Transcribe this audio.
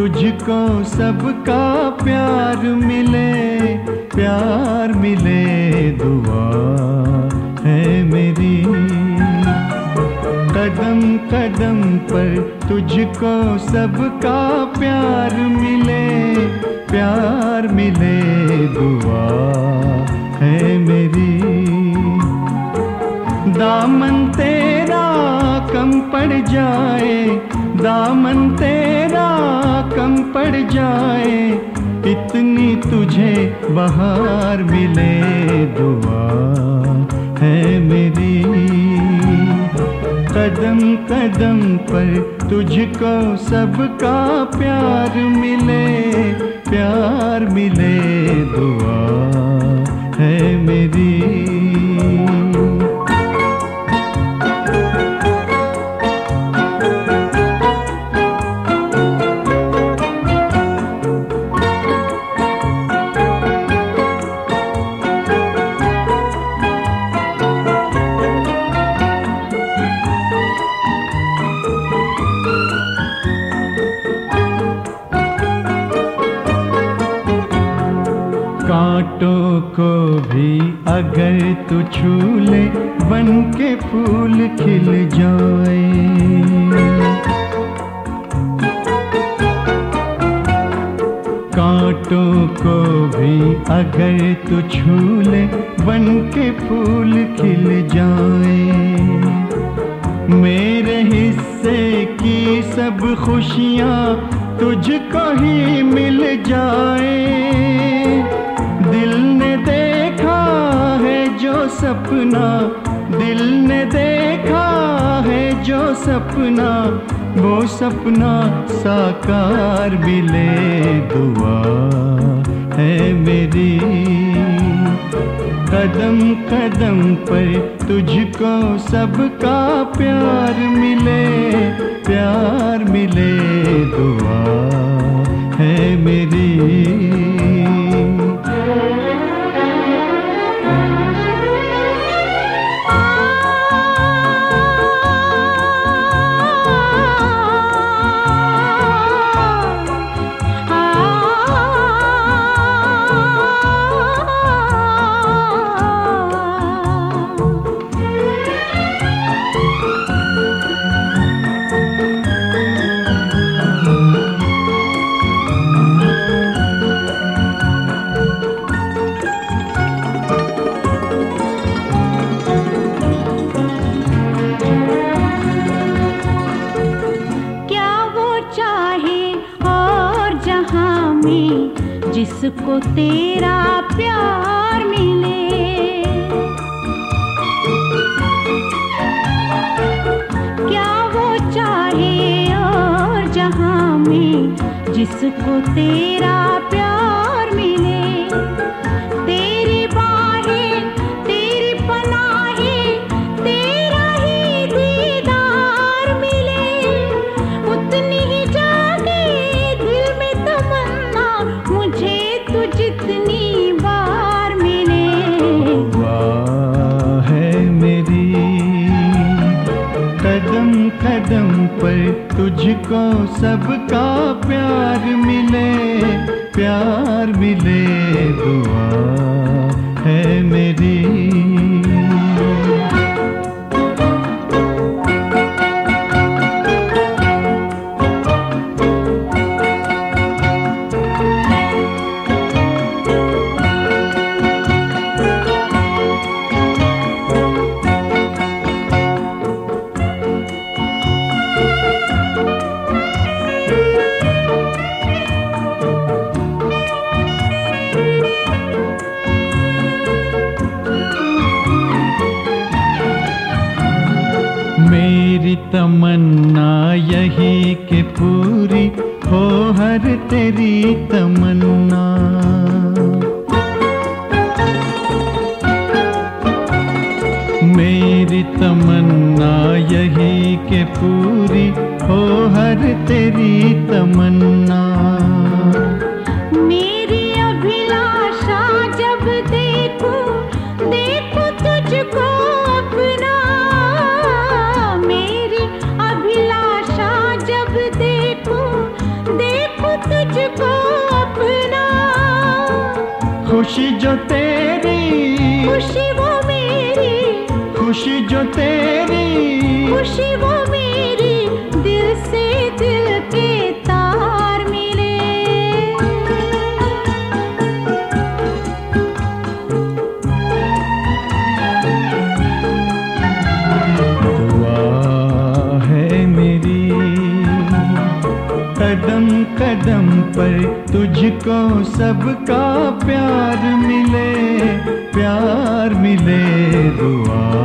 तुझको सबका प्यार मिले दुआ है मेरी। कदम कदम पर तुझको सबका प्यार मिले दुआ है मेरी। दामन तेरा कम पड़ जाए, दामन तेरा कम पड़ जाए, इतनी तुझे बहार मिले दुआ है मेरी। कदम कदम पर तुझको सबका प्यार मिले दुआ है मेरी। कांटों को भी अगर तू छू ले, बन के फूल खिल जाए। कांटों को भी अगर तू छू ले, बन के फूल खिल जाए। मेरे हिस्से की सब खुशियाँ तुझको ही मिल जाए। दिल ने देखा है जो सपना, दिल ने देखा है जो सपना, वो सपना साकार मिले दुआ है मेरी। कदम कदम पर तुझको सबका प्यार मिले दुआ है मेरी। जिसको तेरा प्यार मिले, क्या वो चाहे और जहां में जिसको तेरा प्यार मिले। तेरी बाहें तेरी पनाहें तेरा ही दीदार मिले, उतनी ही जागे दिल में तमन्ना मुझे तू जितनी बार मिले दुआ है मेरी। कदम कदम पर तुझको सबका प्यार मिले दुआ है मेरी। मेरी तमन्ना यही कि पूरी हो हर तेरी तमन्ना। मेरी तमन्ना यही कि पूरी हो हर तेरी तमन्ना। मेरी अभिलाषा जब देखूं तुझको अपना, मेरी अभिलाषा जब देखूं तुझको अपना। खुशी जो तेरी, खुशी वो मेरी, खुशी जो तेरी, खुशी वो मेरी, दिल से दिल के तार मिले। दुआ है मेरी कदम कदम पर तुझको सबका प्यार मिले, प्यार मिले। दुआ